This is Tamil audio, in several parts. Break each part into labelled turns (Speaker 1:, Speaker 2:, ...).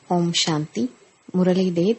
Speaker 1: ஓம் சாந்தி. முரளி டேட்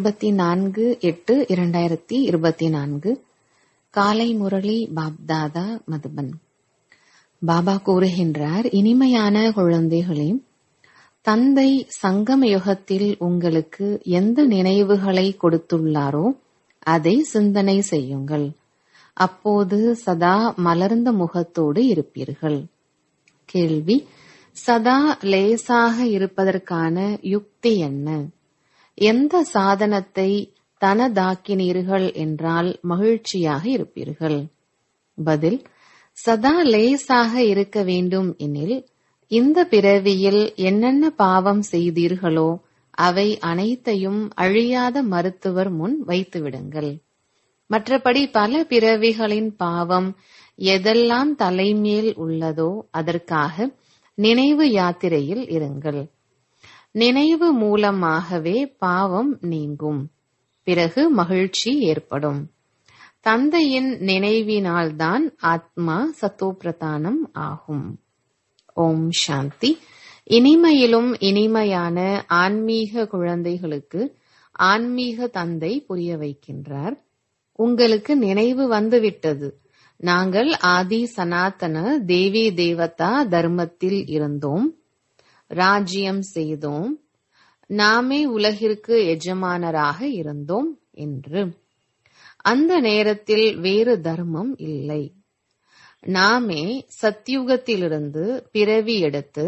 Speaker 1: 24/8/2024. காலை முரளி பாப்தாதா மதுபன். பாபா கூறுகின்றார், இனிமையான குழந்தைகளே, தந்தை சங்கம யுகத்தில் உங்களுக்கு எந்த நினைவுகளை கொடுத்துள்ளாரோ அதை சிந்தனை செய்யுங்கள். அப்போது சதா மலர்ந்த முகத்தோடு இருப்பீர்கள். கேள்வி: சதா லேசாக இருப்பதற்கான யுக்தி என்ன? எந்த சாதனத்தை தனதாக்கினீர்கள் என்றால் மகிழ்ச்சியாக இருப்பீர்கள்? பதில்: சதா லேசாக இருக்க வேண்டும் எனில் இந்த பிறவியில் என்னென்ன பாவம் செய்தீர்களோ அவை அனைத்தையும் அழியாத மருத்துவர் முன் வைத்துவிடுங்கள். மற்றபடி பல பிறவிகளின் பாவம் எதெல்லாம் தலைமேல் உள்ளதோ அதற்காக நினைவு யாத்திரையில் இருங்கள். நினைவு மூலமாகவே பாவம் நீங்கும். பிறகு மகிழ்ச்சி ஏற்படும். தந்தையின் நினைவினால்தான் ஆத்மா சத்தோப்பிரதானம் ஆகும். ஓம் சாந்தி. இனிமையிலும் இனிமையான ஆன்மீக குழந்தைகளுக்கு ஆன்மீக தந்தை புரிய வைக்கின்றார். உங்களுக்கு நினைவு வந்துவிட்டது. நாங்கள் ஆதி சனாதன தேவி தேவதா தர்மத்தில் இருந்தோம், ராஜ்யம் செய்தோம், நாமே உலகிற்கு எஜமானராக இருந்தோம் என்று. அந்த நேரத்தில் வேறு தர்மம் இல்லை. நாமே சத்யுகத்திலிருந்து பிறவி எடுத்து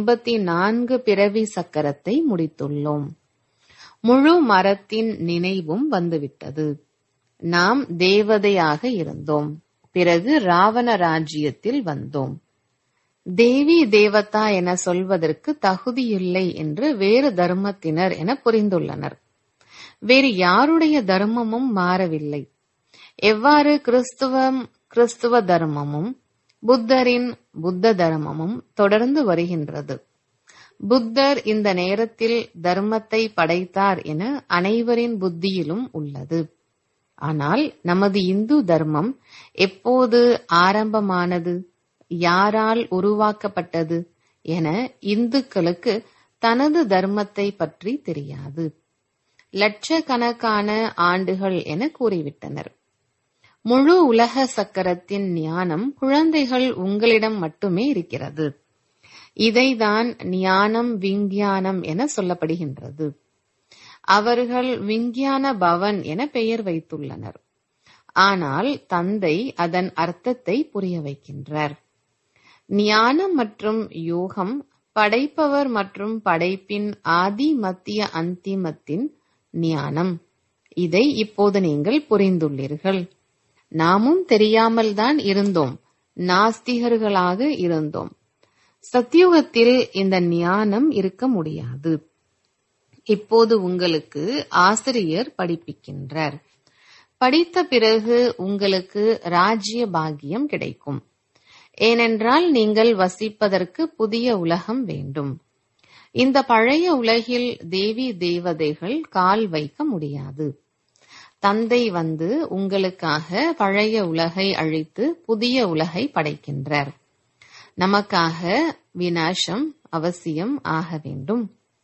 Speaker 1: 84 பிறவி சக்கரத்தை முடித்துள்ளோம். முழு மரத்தின் நினைவும் வந்துவிட்டது. நாம் தேவதையாக இருந்தோம். பிறகு ராவண ராஜ்யத்தில் வந்தோம். தேவி தேவதா என சொல்வதற்கு தகுதியில்லை என்று வேறு தர்மத்தினர் என புரிந்துள்ளனர். வேறு யாருடைய தர்மமும் மாறவில்லை. எவ்வாறு கிறிஸ்துவ தர்மமும் புத்தரின் புத்த தர்மமும் தொடர்ந்து வருகின்றது. புத்தர் இந்த நேரத்தில் தர்மத்தை படைத்தார் என அனைவரின் புத்தியிலும் உள்ளது. ஆனால் நமது இந்து தர்மம் எப்போது ஆரம்பமானது, யாரால் உருவாக்கப்பட்டது என இந்துக்களுக்கு தனது தர்மத்தை பற்றி தெரியாது. லட்சக்கணக்கான ஆண்டுகள் என கூறிவிட்டனர். முழு உலக சக்கரத்தின் ஞானம் குழந்தைகள் உங்களிடம் மட்டுமே இருக்கிறது. இதைதான் ஞானம் விஞ்ஞானம் என சொல்லப்படுகின்றது. அவர்கள் விஞ்ஞான பவன் என பெயர் வைத்துள்ளனர். ஆனால் தந்தை அதன் அர்த்தத்தை புரிய வைக்கின்றார். ஞானம் மற்றும் யோகம் படைப்பவர் மற்றும் படைப்பின் ஆதி மத்திய அந்திமத்தின் ஞானம். இதை இப்போது நீங்கள் புரிந்துள்ளீர்கள். நாமும் தெரியாமல் தான் இருந்தோம், நாஸ்திகர்களாக இருந்தோம். சத்யுகத்தில் இந்த ஞானம் இருக்க முடியாது. இப்போது உங்களுக்கு ஆசிரியர் படிப்பிக்கின்றார். படித்த பிறகு உங்களுக்கு ராஜ்ய பாக்கியம் கிடைக்கும். ஏனென்றால் நீங்கள் வசிப்பதற்கு புதிய உலகம் வேண்டும். இந்த பழைய உலகில் தேவி தேவதைகள் கால் வைக்க முடியாது. தந்தை வந்து உங்களுக்காக பழைய உலகை அழித்து புதிய உலகை படைக்கின்றார். நமக்காக விநாசம் அவசியம் ஆக வேண்டும்.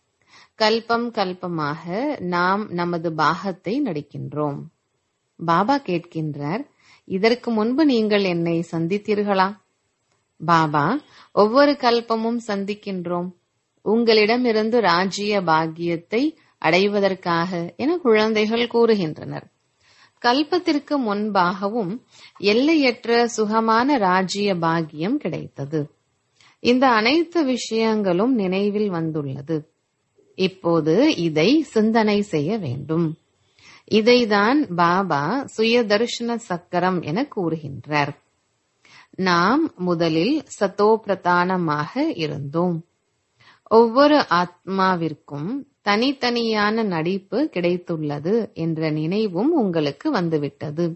Speaker 1: கல்பம் கல்பமாக நாம் நமது பாகத்தை நடிக்கின்றோம். பாபா கேட்கின்றார், இதற்கு முன்பு நீங்கள் என்னை சந்தித்தீர்களா? பாபா, ஒவ்வொரு கல்பமும் சந்திக்கின்றோம். உங்களிடமிருந்து ராஜ்ய பாக்கியத்தை அடைவதற்காக என குழந்தைகள் கூறுகின்றனர். கல்பத்திற்கு முன்பாகவும் எல்லையற்ற சுகமான ராஜ்ய பாக்கியம் கிடைத்தது. இந்த அனைத்து விஷயங்களும் நினைவில் வந்துள்ளது. இப்போது இதை சிந்தனை செய்ய வேண்டும். இதைதான் பாபா சுயதர்ஷன சக்கரம் என கூறுகின்றார். நாம் முதலில் சத்தோப்பிரதானமாக இருந்தோம். ஒவ்வொரு ஆத்மாவிற்கும் தனித்தனியான நடிப்பு கிடைத்துள்ளது என்ற நினைவும் உங்களுக்கு வந்துவிட்டது.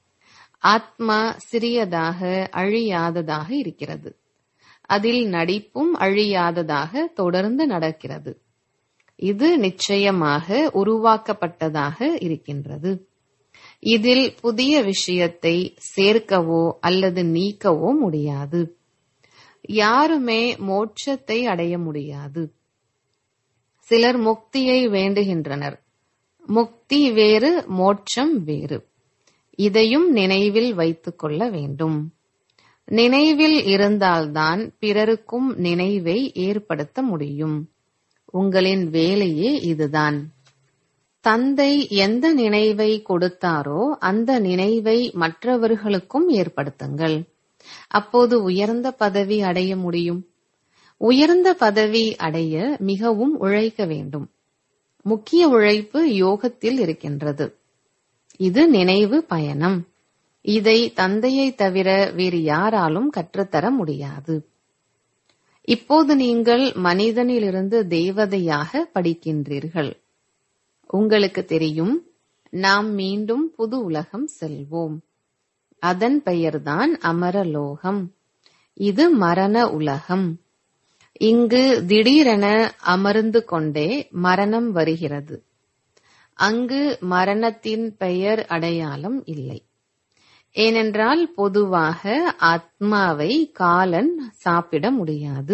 Speaker 1: ஆத்மா சிறியதாக அழியாததாக இருக்கிறது. அதில் நடிப்பும் அழியாததாக தொடர்ந்து நடக்கிறது. இது நிச்சயமாக உருவாக்கப்பட்டதாக இருக்கின்றது. இதில் புதிய விஷயத்தை சேர்க்கவோ அல்லது நீக்கவோ முடியாது. யாருமே மோட்சத்தை அடைய முடியாது. சிலர் முக்தியை வேண்டுகின்றனர். முக்தி வேறு, மோட்சம் வேறு. இதையும் நினைவில் வைத்துக் கொள்ள வேண்டும். நினைவில் இருந்தால்தான் பிறருக்கும் நினைவை ஏற்படுத்த முடியும். உங்களின் வேலையே இதுதான். தந்தை எந்த நினைவை கொடுத்தாரோ அந்த நினைவை மற்றவர்களுக்கும் ஏற்படுத்துங்கள். அப்போது உயர்ந்த பதவி அடைய முடியும். உயர்ந்த பதவி அடைய மிகவும் உழைக்க வேண்டும். முக்கிய உழைப்பு யோகத்தில் இருக்கின்றது. இது நினைவு பயணம். இதை தந்தையை தவிர வேறு யாராலும் கற்றுத்தர முடியாது. இப்போது நீங்கள் மனிதனிலிருந்து தேவதையாக படிக்கின்றீர்கள். உங்களுக்கு தெரியும், நாம் மீண்டும் புது உலகம் செல்வோம். அதன் பெயர்தான் அமரலோகம். இது மரண உலகம். இங்கு திடீரென அமர்ந்து கொண்டே மரணம் வருகிறது. அங்கு மரணத்தின் பெயர் அடையாளம் இல்லை. ஏனென்றால் பொதுவாக ஆத்மாவை காலன் சாப்பிட முடியாது.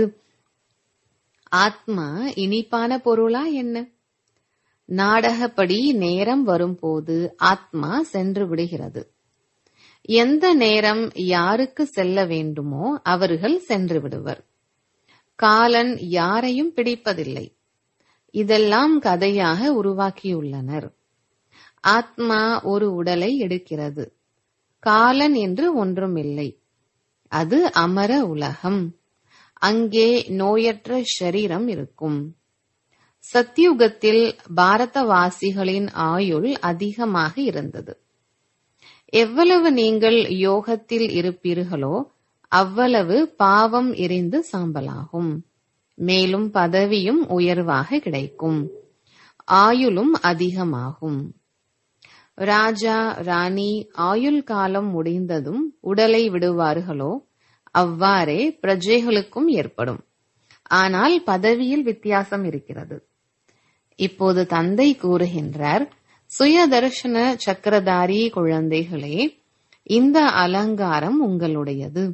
Speaker 1: ஆத்மா இனிப்பான பொருளா என்ன? நாடகப்படி நேரம் வரும்போது ஆத்மா சென்று விடுகிறது. எந்த நேரம் யாருக்கு செல்ல வேண்டுமோ அவர்கள் சென்று விடுவர். காலன் யாரையும் பிடிப்பதில்லை. இதெல்லாம் கதையாக உருவாக்கியுள்ளனர். ஆத்மா ஒரு உடலை எடுக்கிறது. காலன் என்று ஒன்றுமில்லை. அது அமர உலகம். அங்கே நோயற்ற ஷரீரம் இருக்கும். சத்யுகத்தில் பாரதவாசிகளின் ஆயுள் அதிகமாக இருந்தது. எவ்வளவு நீங்கள் யோகத்தில் இருப்பீர்களோ அவ்வளவு பாவம் எரிந்து சாம்பலாகும். மேலும் பதவியும் உயர்வாக கிடைக்கும். ஆயுளும் அதிகமாகும். ராஜா ராணி ஆயுள் காலம் முடிந்ததும் உடலை விடுவார்களோ அவ்வாறே பிரஜைகளுக்கும் ஏற்படும். ஆனால் பதவியில் வித்தியாசம் இருக்கிறது. இப்போது தந்தை கூறுகின்றார், சுயதர்ஷன சக்கரதாரி குழந்தைகளே, இந்த அலங்காரம் உங்களுடையது.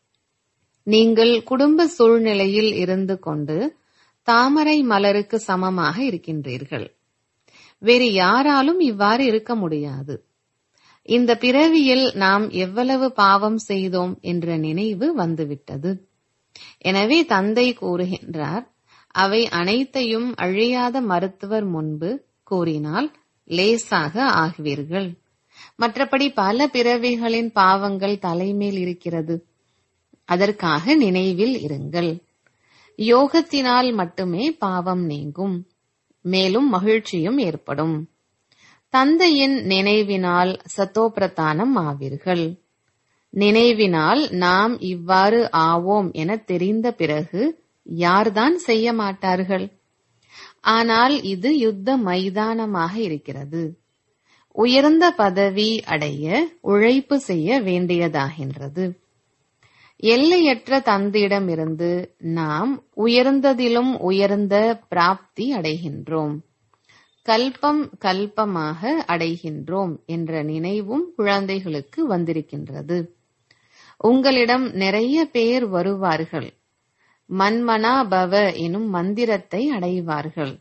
Speaker 1: நீங்கள் குடும்ப சூழ்நிலையில் இருந்து கொண்டு தாமரை மலருக்கு சமமாக இருக்கின்றீர்கள். வேறு யாராலும் இவ்வாறு இருக்க முடியாது. இந்த பிறவியில் நாம் எவ்வளவு பாவம் செய்தோம் என்ற நினைவு வந்துவிட்டது. எனவே தந்தை கூறுகின்றார், அவை அனைத்தையும் அழியாத மருத்துவர் முன்பு கூறினால் லேசாக ஆகுவீர்கள். மற்றபடி பல பிறவிகளின் பாவங்கள் தலைமேல் இருக்கிறது. அதற்காக நினைவில் இருங்கள். யோகத்தினால் மட்டுமே பாவம் நீங்கும். மேலும் மகிழ்ச்சியும் ஏற்படும். தந்தையின் நினைவினால் சத்தோபிரதானம் ஆவீர்கள். நினைவினால் நாம் இவ்வாறு ஆவோம் என தெரிந்த பிறகு யார்தான் செய்ய மாட்டார்கள்? ஆனால் இது யுத்த மைதானமாக இருக்கிறது. உயர்ந்த பதவி அடைய உழைப்பு செய்ய வேண்டியதாகின்றது. எல்லையற்ற தந்தையிடமிருந்து நாம் உயர்ந்ததிலும் உயர்ந்த பிராப்தி அடைகின்றோம். கல்பம் கல்பமாக அடைகின்றோம் என்ற நினைவும் குழந்தைகளுக்கு வந்திருக்கின்றது. உங்களிடம் நிறைய பேர் வருவார்கள். மன்மனா பவ எனும் மந்திரத்தை அடைவார்கள்.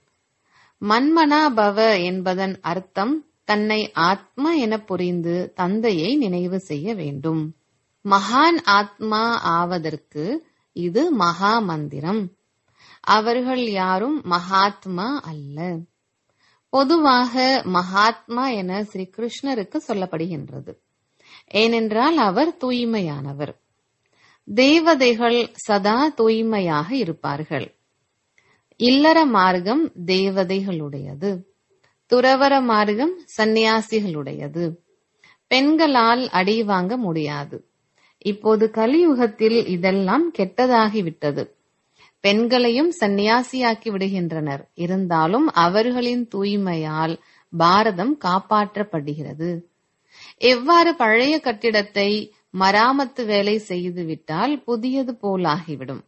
Speaker 1: மன்மனா பவ என்பதன் அர்த்தம் தன்னை ஆத்மா என புரிந்து தந்தையை நினைவு செய்ய வேண்டும். மகான் ஆத்மா ஆவதற்கு இது மகா மந்திரம். அவர்கள் யாரும் மகாத்மா அல்ல. பொதுவாக மகாத்மா என ஸ்ரீ கிருஷ்ணருக்கு சொல்லப்படுகின்றது. ஏனென்றால் அவர் தூய்மையானவர். தேவதைகள் சதா தூய்மையாக இருப்பார்கள். இல்லற மார்க்கம் தேவதைகளுடையது. துறவற மார்க்கம் சந்நியாசிகளுடையது. பெண்களால் அடி வாங்க முடியாது. இப்போது கலியுகத்தில் இதெல்லாம் கெட்டதாகிவிட்டது. பெண்களையும் சந்நியாசியாக்கி விடுகின்றனர். இருந்தாலும் அவர்களின் தூய்மையால் பாரதம் காப்பாற்றப்படுகிறது. எவ்வாறு பழைய கட்டிடத்தை மராமத்து வேலை செய்துவிட்டால் புதியது போலாகிவிடும்.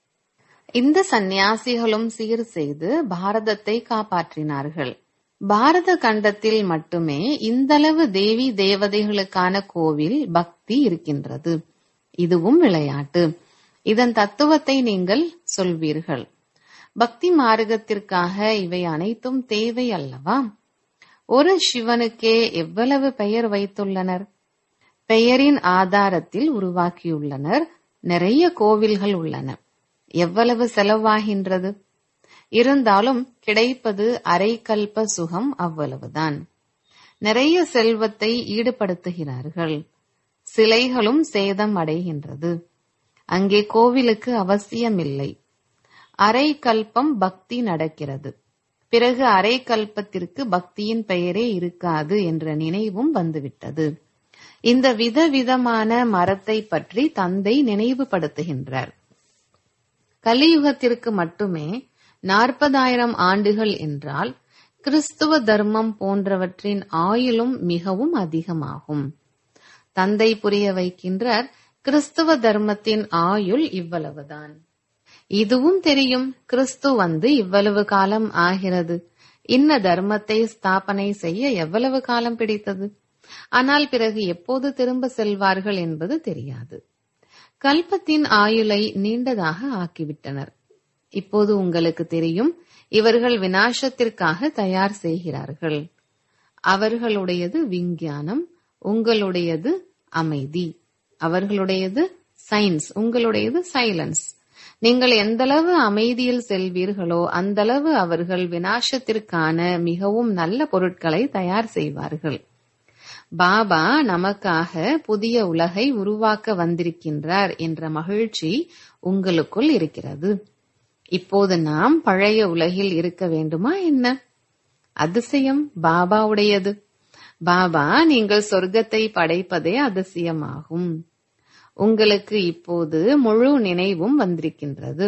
Speaker 1: இந்த சந்நியாசிகளும் சீர் செய்து பாரதத்தை காப்பாற்றினார்கள். பாரத கண்டத்தில் மட்டுமே இந்தளவு தேவி தேவதைகளுக்கான கோவில் பக்தி இருக்கின்றது. இதுவும் விளையாட்டு. இதன் தத்துவத்தை நீங்கள் சொல்வீர்கள். பக்தி மார்க்கத்திற்காக இவை அனைத்தும் தேவை அல்லவா? ஒரு சிவனுக்கே எவ்வளவு பெயர் வைத்துள்ளனர். பெயரின் ஆதாரத்தில் உருவாக்கியுள்ளனர். நிறைய கோவில்கள் உள்ளன. எவ்வளவு செலவாகின்றது. இருந்தாலும் கிடைப்பது அரைக்கல்ப சுகம், அவ்வளவுதான். நிறைய செல்வத்தை ஈடுபடுத்துகிறார்கள். சிலைகளும் சேதம் அடைகின்றது. அங்கே கோவிலுக்கு அவசியமில்லை. அரை கல்பம் பக்தி நடக்கிறது. பிறகு அரை கல்பத்திற்கு பக்தியின் பெயரே இருக்காது என்ற நினைவும் வந்துவிட்டது. இந்த விதவிதமான மரத்தை பற்றி தந்தை நினைவுபடுத்துகின்றார். கலியுகத்திற்கு மட்டுமே 40,000 ஆண்டுகள் என்றால் கிறிஸ்துவ தர்மம் போன்றவற்றின் ஆயுளும் மிகவும் அதிகமாகும். தந்தை புரிய வைக்கின்றார், கிறிஸ்துவ தர்மத்தின் ஆயுள் இவ்வளவுதான். இதுவும் தெரியும், கிறிஸ்து வந்து இவ்வளவு காலம் ஆகிறது. இன்ன தர்மத்தை ஸ்தாபனை செய்ய எவ்வளவு காலம் பிடித்தது. ஆனால் பிறகு எப்போது திரும்ப செல்வார்கள் என்பது தெரியாது. கல்பத்தின் ஆயுளை நீண்டதாக ஆக்கிவிட்டனர். இப்போது உங்களுக்கு தெரியும், இவர்கள் விநாசத்திற்காக தயார் செய்கிறார்கள். அவர்களுடையது விஞ்ஞானம், உங்களுடையது அமைதி. அவர்களுடையது சயின்ஸ், உங்களுடையது சைலன்ஸ். நீங்கள் எந்தளவு அமைதியில் செல்வீர்களோ அந்தளவு அவர்கள் விநாசத்திற்கான மிகவும் நல்ல பொருட்களை தயார் செய்வார்கள். பாபா நமக்காக புதிய உலகை உருவாக்க வந்திருக்கின்றார் என்ற மகிழ்ச்சி உங்களுக்குள் இருக்கிறது. இப்போது நாம் பழைய உலகில் இருக்க வேண்டுமா என்ன? அதிசயம் பாபாவுடையது. பாபா, நீங்கள் சொர்க்கத்தை படைப்பதே அதிசயமாகும். உங்களுக்கு இப்போது முழு நினைவும் வந்திருக்கின்றது.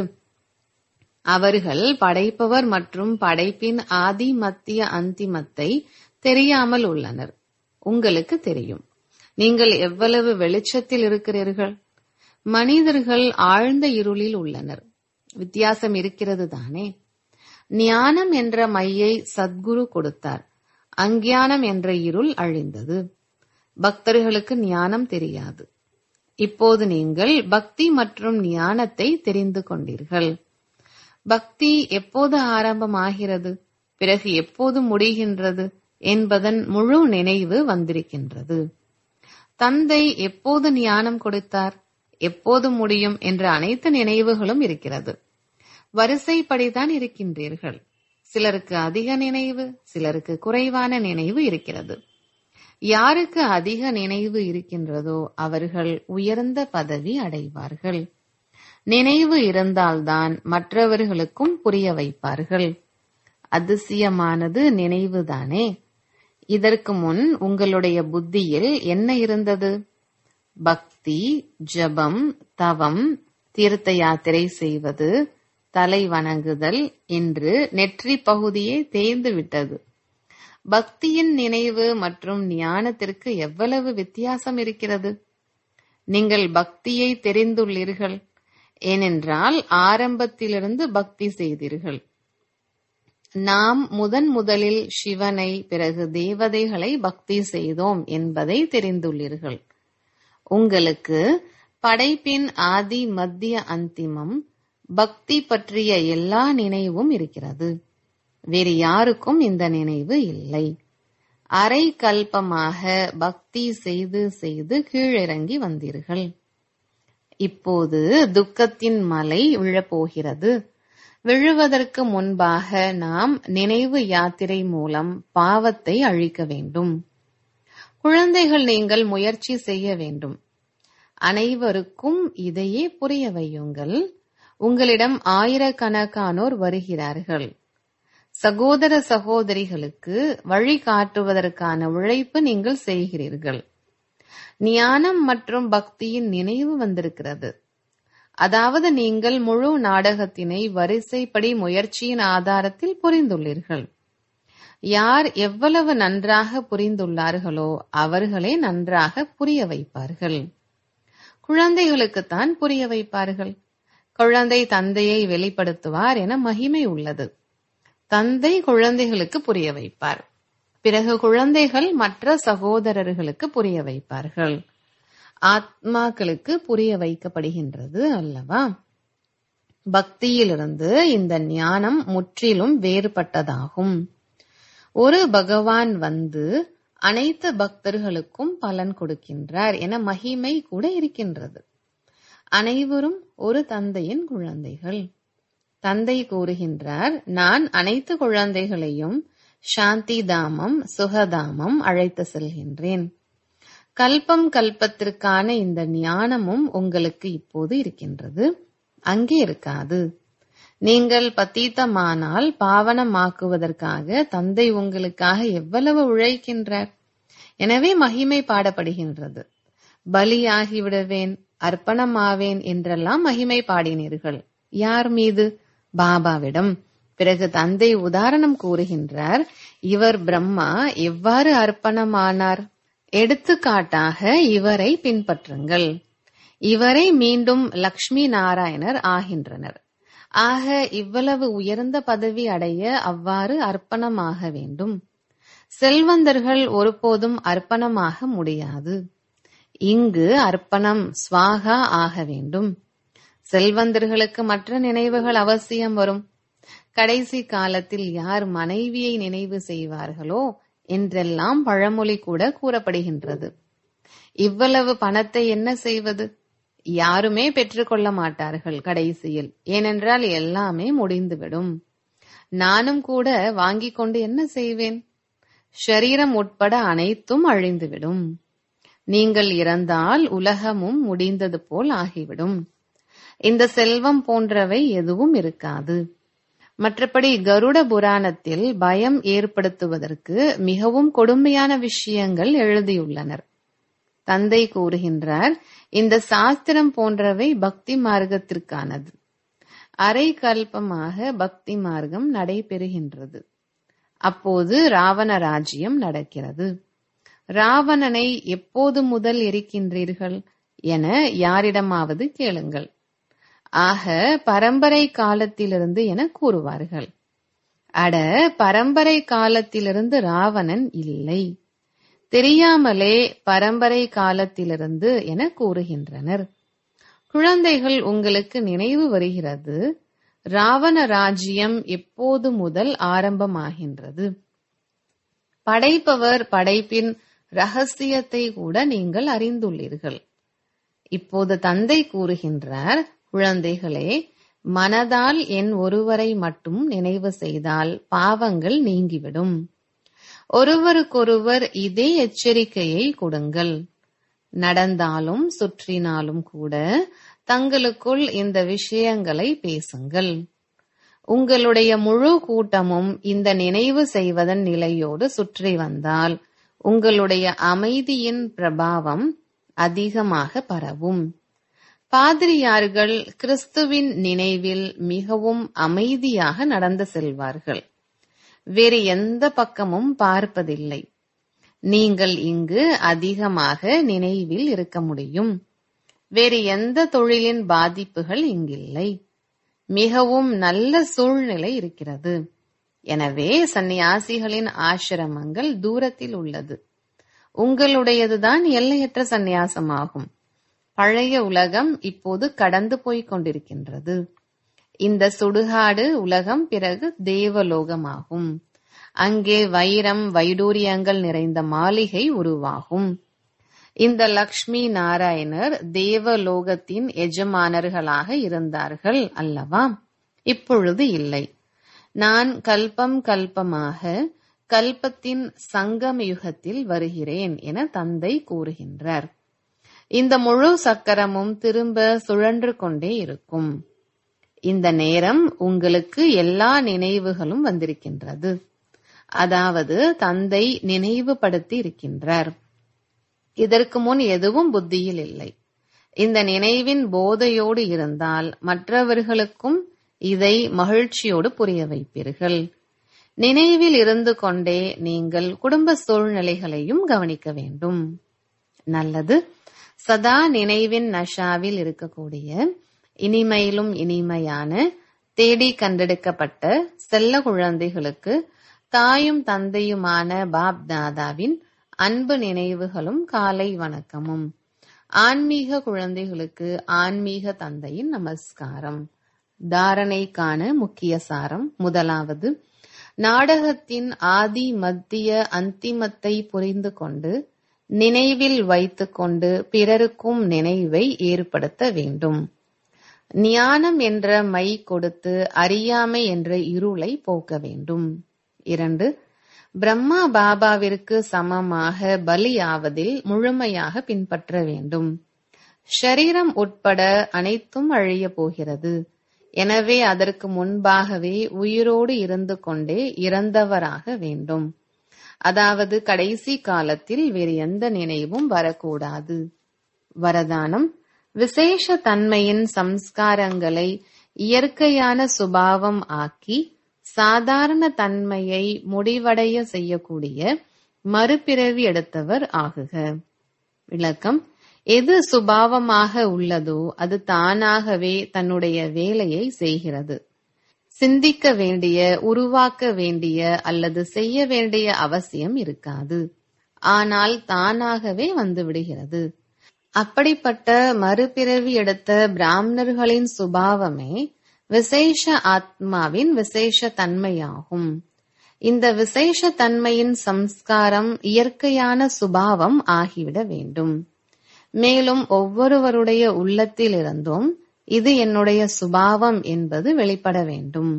Speaker 1: அவர்கள் படைப்பவர் மற்றும் படைப்பின் ஆதி மத்திய அந்திமத்தை தெரியாமல் உள்ளனர். உங்களுக்கு தெரியும், நீங்கள் எவ்வளவு வெளிச்சத்தில் இருக்கிறீர்கள். மனிதர்கள் ஆழ்ந்த இருளில் உள்ளனர். வித்தியாசம் இருக்கிறது தானே? ஞானம் என்ற மையை சத்குரு கொடுத்தார். அஞ்ஞானம் என்ற இருள் அழிந்தது. பக்தர்களுக்கு ஞானம் தெரியாது. இப்போது நீங்கள் பக்தி மற்றும் ஞானத்தை தெரிந்து கொண்டீர்கள். பக்தி எப்போது ஆரம்பமாகிறது, பிறகு எப்போது முடிகின்றது என்பதன் முழு நினைவு வந்திருக்கின்றது. தந்தை எப்போது ஞானம் கொடுத்தார், எப்போது முடியும் என்ற அனைத்து நினைவுகளும் இருக்கிறது. வரிசைப்படிதான் இருக்கின்றீர்கள். சிலருக்கு அதிக நினைவு, சிலருக்கு குறைவான நினைவு இருக்கிறது. யாருக்கு அதிக நினைவு இருக்கின்றதோ அவர்கள் உயர்ந்த பதவி அடைவார்கள். நினைவு இருந்தால்தான் மற்றவர்களுக்கும் புரிய வைப்பார்கள். அதிசயமானது நினைவுதானே. இதற்கு முன் உங்களுடைய புத்தியில் என்ன இருந்தது? பக்தி, ஜபம், தவம், தீர்த்த யாத்திரை செய்வது, தலை வணங்குதல் என்று நெற்றி பகுதியே தேய்ந்து விட்டது. பக்தியின் நினைவு மற்றும் ஞானத்திற்கு எவ்வளவு வித்தியாசம் இருக்கிறது. நீங்கள் பக்தியை தெரிந்துள்ளீர்கள். ஏனென்றால் ஆரம்பத்திலிருந்து பக்தி செய்தீர்கள். நாம் முதலில் சிவனை, பிறகு தேவதைகளை பக்தி செய்தோம் என்பதை தெரிந்துள்ளீர்கள். உங்களுக்கு படைப்பின் ஆதி மத்திய அந்திமம், பக்தி பற்றிய எல்லா நினைவும் இருக்கிறது. வேறு யாருக்கும் இந்த நினைவு இல்லை. அரை கல்பமாக பக்தி செய்து செய்து கீழிறங்கி வந்தீர்கள். இப்போது துக்கத்தின் மலை விழப்போகிறது. விழுவதற்கு முன்பாக நாம் நினைவு யாத்திரை மூலம் பாவத்தை அழிக்க வேண்டும். குழந்தைகள், நீங்கள் முயற்சி செய்ய வேண்டும். அனைவருக்கும் இதையே புரிய வையுங்கள். உங்களிடம் ஆயிரக்கணக்கானோர் வருகிறார்கள். சகோதர சகோதரிகளுக்கு வழிகாட்டுவதற்கான உழைப்பு நீங்கள் செய்கிறீர்கள். ஞானம் மற்றும் பக்தியின் நினைவு வந்திருக்கிறது. அதாவது நீங்கள் முழு நாடகத்தினை வரிசைப்படி முயற்சியின் ஆதாரத்தில் புரிந்துள்ளீர்கள். யார் எவ்வளவு நன்றாக புரிந்துள்ளார்களோ அவர்களே நன்றாக புரிய வைப்பார்கள். குழந்தைகளுக்குத்தான் புரிய வைப்பார்கள். குழந்தை தந்தையை வெளிப்படுத்துவார் என மகிமை உள்ளது. தந்தை குழந்தைகளுக்கு புரிய வைப்பார். பிறகு குழந்தைகள் மற்ற சகோதரர்களுக்கு புரிய வைப்பார்கள். ஆத்மாக்களுக்கு புரிய வைக்கப்படுகின்றது அல்லவா? பக்தியிலிருந்து இந்த ஞானம் முற்றிலும் வேறுபட்டதாகும். ஒரு பகவான் வந்து அனைத்து பக்தர்களுக்கும் பலன் கொடுக்கின்றார் என மகிமை கூட இருக்கின்றது. அனைவரும் ஒரு தந்தையின் குழந்தைகள். தந்தை கூறுகின்றார், நான் அனைத்து குழந்தைகளையும் சாந்தி தாமம், சுகதாமம் அழைத்து செல்கின்றேன். கல்பம் கல்பத்திற்கான இந்த ஞானமும் உங்களுக்கு இப்போது இருக்கின்றது, அங்கே இருக்காது. நீங்கள் பத்தீத்தமானால் பாவனமாக்குவதற்காக தந்தை உங்களுக்காக எவ்வளவு உழைக்கின்றார். எனவே மகிமை பாடப்படுகின்றது. பலியாகிவிடுவேன், அர்ப்பணமாவேன் என்றெல்லாம் மகிமை பாடினீர்கள். யார் மீது? பாபாவிடம். பிறகு தந்தை உதாரணம் கூறுகின்றார், இவர் பிரம்மா எவ்வாறு அர்ப்பணமானார்? எடுத்துக்காட்டாக இவரை பின்பற்றுங்கள். இவரை மீண்டும் லக்ஷ்மி நாராயணர் ஆகின்றனர். ஆக இவ்வளவு உயர்ந்த பதவி அடைய அவ்வாறு அர்ப்பணமாக வேண்டும். செல்வந்தர்கள் ஒருபோதும் அர்ப்பணமாக முடியாது. இங்கு அர்ப்பணம் ஸ்வாகா ஆக வேண்டும். செல்வந்தர்களுக்கு மற்ற நினைவுகள் அவசியம் வரும். கடைசி காலத்தில் யார் மனைவியை நினைவு செய்வார்களோ என்றெல்லாம் பழமொழி கூட கூறப்படுகின்றது. இவ்வளவு பணத்தை என்ன செய்வது? யாருமே பெற்றுக்கொள்ள மாட்டார்கள் கடைசியில். ஏனென்றால் எல்லாமே முடிந்துவிடும். நானும் கூட வாங்கிக் கொண்டு என்ன செய்வேன்? ஷரீரம் உட்பட அனைத்தும் அழிந்துவிடும். நீங்கள் இறந்தால் உலகமும் முடிந்தது போல் ஆகிவிடும். இந்த செல்வம் போன்றவை எதுவும் இருக்காது. மற்றபடி கருட புராணத்தில் பயம் ஏற்படுத்துவதற்கு மிகவும் கொடுமையான விஷயங்கள் எழுதியுள்ளனர். தந்தை கூறுகின்றார், இந்த சாஸ்திரம் போன்றவை பக்தி மார்க்கத்திற்கானது. அரை கல்பமாக பக்தி மார்க்கம் நடைபெறுகின்றது. அப்போது ராவண ராஜ்யம் நடக்கிறது. ராவணனை எப்போது முதல் எரிக்கின்றீர்கள் என யாரிடமாவது கேளுங்கள். ஆக பரம்பரை காலத்திலிருந்து என கூறுவார்கள். அட, பரம்பரை காலத்திலிருந்து ராவணன் இல்லை, தெரியாமலே பரம்பரை காலத்திலிருந்து என கூறுகின்றனர். குழந்தைகள், உங்களுக்கு நினைவு வருகிறது, ராவண ராஜ்யம் எப்போது முதல் ஆரம்பமாகின்றது? படைப்பவர் படைப்பின் ரகசியத்தை கூட நீங்கள் அறிந்துள்ளீர்கள். இப்போது தந்தை கூறுகின்றார், குழந்தைகளே, மனதால் என் ஒருவரை மட்டும் நினைவு செய்தால் பாவங்கள் நீங்கிவிடும். ஒருவருக்கொருவர் இதே எச்சரிக்கையை கொடுங்கள். நடந்தாலும் சுற்றினாலும் கூட தங்களுக்குள் இந்த விஷயங்களை பேசுங்கள். உங்களுடைய முழு கூட்டமும் இந்த நினைவு செய்வதன் நிலையோடு சுற்றி வந்தால் உங்களுடைய அமைதியின் பிரபாவம் அதிகமாக பரவும். பாதிரியார்கள் கிறிஸ்துவின் நினைவில் மிகவும் அமைதியாக நடந்து செல்வார்கள். வேறு எந்த பக்கமும் பார்ப்பதில்லை. நீங்கள் இங்கு அதிகமாக நினைவில் இருக்க முடியும். வேறு எந்த தொழிலின் பாதிப்புகள் இங்கில்லை. மிகவும் நல்ல சூழ்நிலை இருக்கிறது. எனவே சந்நியாசிகளின் ஆசிரமங்கள் தூரத்தில் உள்ளது. உங்களுடையதுதான் எல்லையற்ற சந்நியாசமாகும். பழைய உலகம் இப்போது கடந்து போய்க் கொண்டிருக்கின்றது. இந்த சுடுகாடு உலகம் பிறகு தேவலோகமாகும். அங்கே வைரம் வைடூரியங்கள் நிறைந்த மாளிகை உருவாகும். இந்த லக்ஷ்மி நாராயணர் தேவலோகத்தின் எஜமானர்களாக இருந்தார்கள் அல்லவா? இப்பொழுது இல்லை. நான் கல்பம் கல்பமாக கல்பத்தின் சங்கம் யுகத்தில் வருகிறேன் என தந்தை கூறுகின்றார். இந்த முழு சக்கரமும் திரும்ப சுழன்று கொண்டே இருக்கும். இந்த நேரம் உங்களுக்கு எல்லா நினைவுகளும் வந்திருக்கின்றது. அதாவது தந்தை நினைவுபடுத்தி இருக்கின்றார். இதற்கு முன் எதுவும் புத்தியில் இல்லை. இந்த நினைவின் போதையோடு இருந்தால் மற்றவர்களுக்கும் இதை மகிழ்ச்சியோடு புரிய வைப்பீர்கள். நினைவில் இருந்து கொண்டே நீங்கள் குடும்ப சூழ்நிலைகளையும் கவனிக்க வேண்டும். நல்லது. சதா நினைவின் நஷாவில் இருக்கக்கூடிய இனிமையிலும் இனிமையான தேடி கண்டெடுக்கப்பட்ட செல்ல குழந்தைகளுக்கு தாயும் தந்தையுமான பாப் தாதாவின் அன்பு நினைவுகளும் காலை வணக்கமும். ஆன்மீக குழந்தைகளுக்கு ஆன்மீக தந்தையின் நமஸ்காரம். தாரணைக்கான முக்கிய சாரம். முதலாவது, நாடகத்தின் ஆதி மத்திய அந்திமத்தை புரிந்து கொண்டு நினைவில் வைத்துக்கொண்டு பிறருக்கும் நினைவை ஏற்படுத்த வேண்டும். ஞானம் என்ற மை கொடுத்து அறியாமை என்ற இருளை போக்க வேண்டும். 2, பிரம்மா பாபாவிற்கு சமமாக பலியாவதில் முழுமையாக பின்பற்ற வேண்டும். ஷரீரம் உட்பட அனைத்தும் அழிய போகிறது. எனவே அதற்கு முன்பாகவே உயிரோடு இருந்து கொண்டே இறந்தவராக வேண்டும். அதாவது கடைசி காலத்தில் வேறு எந்த நினைவும் வரக்கூடாது. வரதானம், விசேஷ தன்மையின் சம்ஸ்காரங்களை இயற்கையான சுபாவம் ஆக்கி சாதாரண தன்மையை முடிவடைய செய்யக்கூடிய மறுபிறவி எடுத்தவர் ஆகுக. விளக்கம், எது சுபாவமாக உள்ளதோ அது தானாகவே தன்னுடைய வேலையை செய்கிறது. சிந்திக்க வேண்டிய, உருவாக்க வேண்டிய அல்லது செய்ய வேண்டிய அவசியம் இருக்காது. ஆனால் தானாகவே வந்து விடுகிறது. அப்படிப்பட்ட மறுபிறவி எடுத்த பிராமணர்களின் சுபாவமே விசேஷ ஆத்மாவின் விசேஷ தன்மையாகும். இந்த விசேஷ தன்மையின் சம்ஸ்காரம் இயற்கையான சுபாவம் ஆகிவிட வேண்டும். மேலும் ஒவ்வொருவருடைய உள்ளத்திலிருந்தும் இது என்னுடைய சுபாவம் என்பது வெளிப்பட வேண்டும்.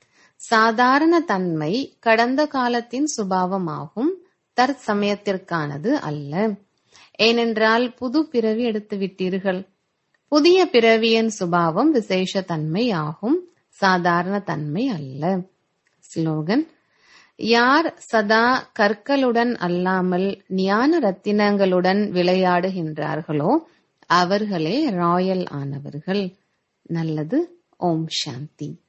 Speaker 1: சாதாரண தன்மை கடந்த காலத்தின் சுபாவமாகும், தற்சமயத்திற்கானது அல்ல. ஏனென்றால் புது பிறவி எடுத்து விட்டீர்கள். புதிய பிறவியின் சுபாவம் விசேஷ தன்மை ஆகும், சாதாரண தன்மை அல்ல. ஸ்லோகன், யார் சதா கற்களுடன் அல்லாமல் ஞான ரத்தினங்களுடன் விளையாடுகின்றார்களோ அவர்களே ராயல் ஆனவர்கள். நல்லது. ஓம் சாந்தி.